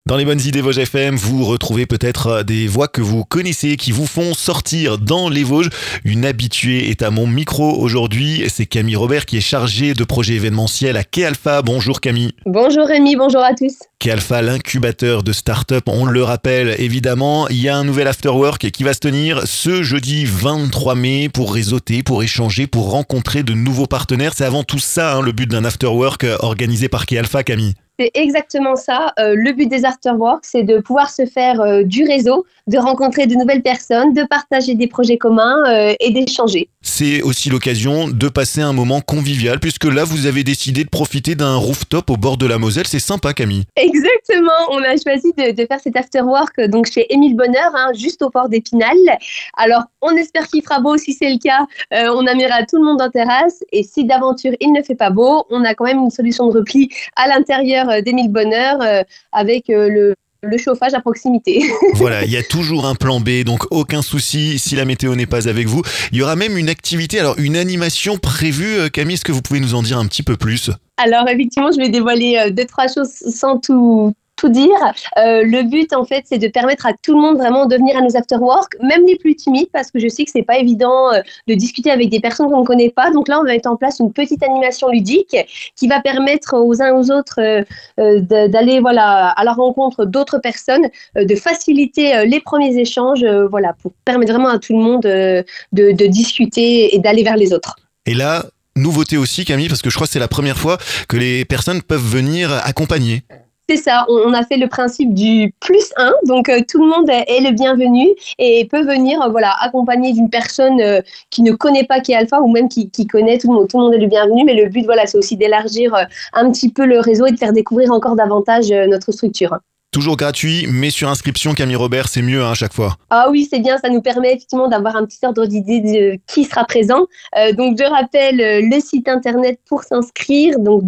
Dans les bonnes idées Vosges FM, vous retrouvez peut-être des voix que vous connaissez qui vous font sortir dans les Vosges. Une habituée est à mon micro aujourd'hui. C'est Camille Robert qui est chargée de projet événementiel à Quai Alpha. Bonjour Camille. Bonjour Rémi, bonjour à tous. Quai Alpha, l'incubateur de start-up, on le rappelle évidemment. Il y a un nouvel afterwork qui va se tenir ce jeudi 23 mai pour réseauter, pour échanger, pour rencontrer de nouveaux partenaires. C'est avant tout ça le but d'un afterwork organisé par Quai Alpha, Camille. C'est exactement ça. Le but des afterworks, c'est de pouvoir se faire du réseau, de rencontrer de nouvelles personnes, de partager des projets communs et d'échanger. C'est aussi l'occasion de passer un moment convivial, puisque là, vous avez décidé de profiter d'un rooftop au bord de la Moselle. C'est sympa, Camille. Exactement. On a choisi de faire cet afterwork donc chez Émile Bonheur, juste au port d'Épinal. Alors, on espère qu'il fera beau. Si c'est le cas, on amènera tout le monde en terrasse. Et si d'aventure il ne fait pas beau, on a quand même une solution de repli à l'intérieur d'Émile Bonheur avec le chauffage à proximité. Voilà, il y a toujours un plan B, donc aucun souci si la météo n'est pas avec vous. Il y aura même une activité, alors une animation prévue. Camille, est-ce que vous pouvez nous en dire un petit peu plus ? Alors effectivement, je vais dévoiler 2-3 choses sans tout dire. Le but, en fait, c'est de permettre à tout le monde vraiment de venir à nos afterwork, même les plus timides, parce que je sais que c'est pas évident de discuter avec des personnes qu'on ne connaît pas. Donc là, on va mettre en place une petite animation ludique qui va permettre aux uns aux autres d'aller à la rencontre d'autres personnes, de faciliter les premiers échanges, pour permettre vraiment à tout le monde de discuter et d'aller vers les autres. Et là, nouveauté aussi, Camille, parce que je crois que c'est la première fois que les personnes peuvent venir accompagner. C'est ça, on a fait le principe du +1, donc tout le monde est le bienvenu et peut venir accompagné d'une personne qui ne connaît pas Quai Alpha ou même qui connaît, tout le monde est le bienvenu, mais le but c'est aussi d'élargir un petit peu le réseau et de faire découvrir encore davantage notre structure. Toujours gratuit, mais sur inscription, Camille Robert, c'est mieux à chaque fois. Ah oui, c'est bien, ça nous permet effectivement d'avoir un petit ordre d'idée de qui sera présent. Donc je rappelle le site internet pour s'inscrire, donc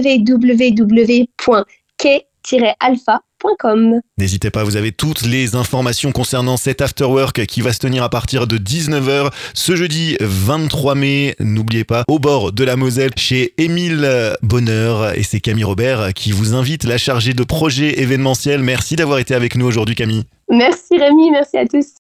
www.quai-alpha.com. N'hésitez pas, vous avez toutes les informations concernant cet afterwork qui va se tenir à partir de 19h ce jeudi 23 mai. N'oubliez pas, au bord de la Moselle, chez Émile Bonheur. Et c'est Camille Robert qui vous invite, la chargée de projet événementiel. Merci d'avoir été avec nous aujourd'hui, Camille. Merci Rémi, merci à tous.